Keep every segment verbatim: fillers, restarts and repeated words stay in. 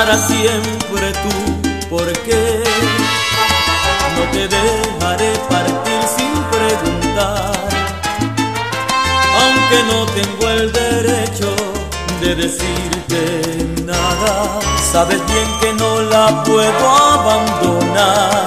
para siempre tú, porque no te dejaré partir sin preguntar, aunque no tengo el derecho de decirte nada. Sabes bien que no la puedo abandonar.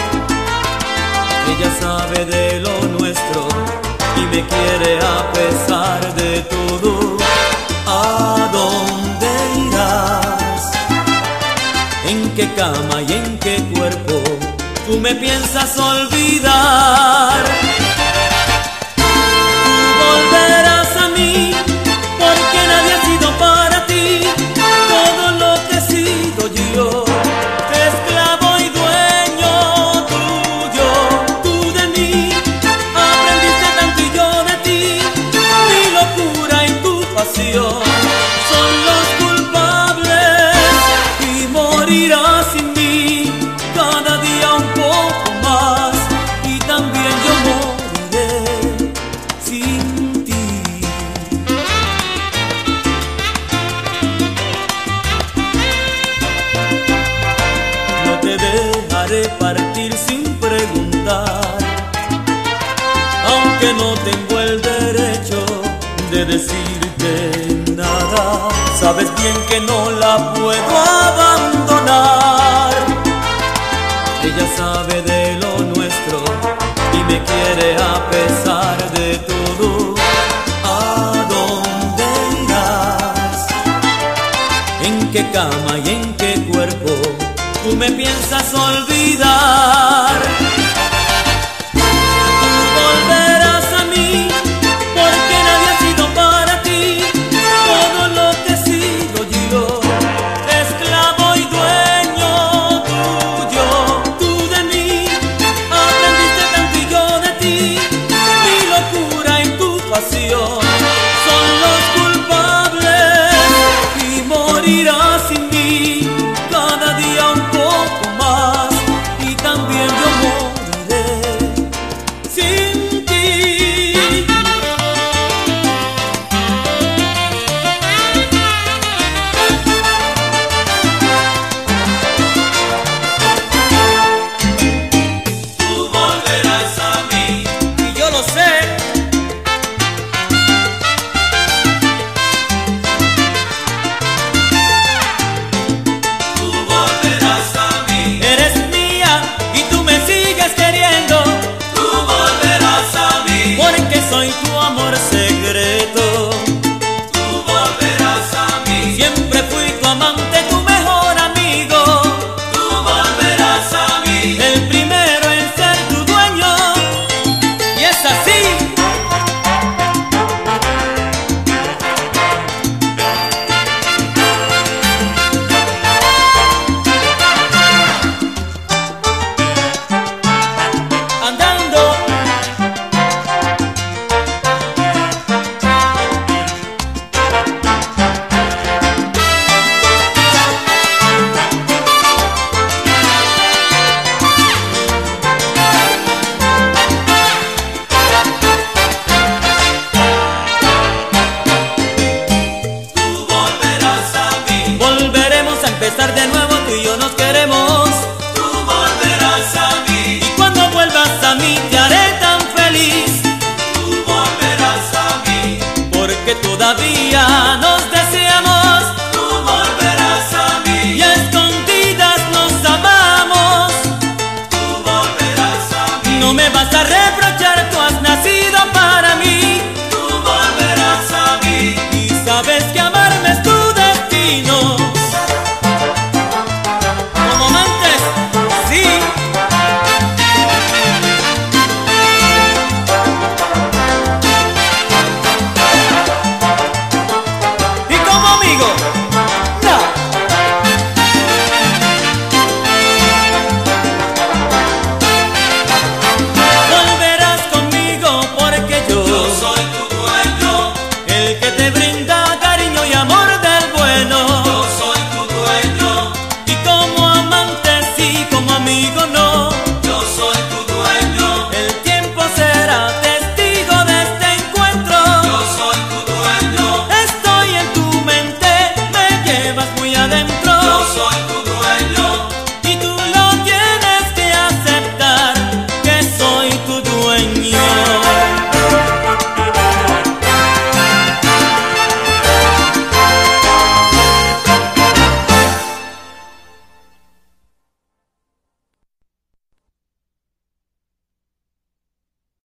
Ella sabe de lo nuestro y me quiere a pesar de todo. ¿A dónde irás? ¿En qué cama y en qué cuerpo tú me piensas olvidar? Tú volverás a mí, porque nadie ha sido para ti todo lo que he sido yo, esclavo y dueño tuyo. Tú de mí aprendiste tanto y yo de ti. Mi locura y tu pasión son los culpables, y morirás sin mí cada día un poco más, y también yo moriré sin ti. No te dejaré partir sin preguntar, aunque no tengo el derecho de decirte nada. Sabes bien que no la puedo abandonar. Ella sabe de lo nuestro y me quiere a pesar de todo. ¿A dónde irás? ¿En qué cama y en qué cuerpo tú me piensas olvidar? Tú volverás a mí, porque nadie ha sido para ti todo lo que he sido yo, esclavo y dueño tuyo. Tú de mí aprendiste tanto y yo de ti. Mi locura y tu pasión son los culpables, y morirás sin mí cada día un poco más, y también yo moriré sin ti. Tú volverás a mí, y yo lo sé. Tú volverás a mí. Eres mía y tú me sigues queriendo. Tú volverás a mí, porque soy tu amor secreto. Tú volverás a mí. Siempre fui tu amante, tu mejor amigo. Tú volverás a mí, el primero en ser tu dueño. Y es así. Andando, tú volverás a mí. Volveremos a empezar de nuevo, tú y yo nos queremos. Tú volverás a mí, y cuando vuelvas a mí te haré tan feliz. Tú volverás a mí, porque todavía nos deseamos. Tú volverás a mí, y a escondidas nos amamos. Tú volverás a mí, no me vas a reprochar, tú has nacido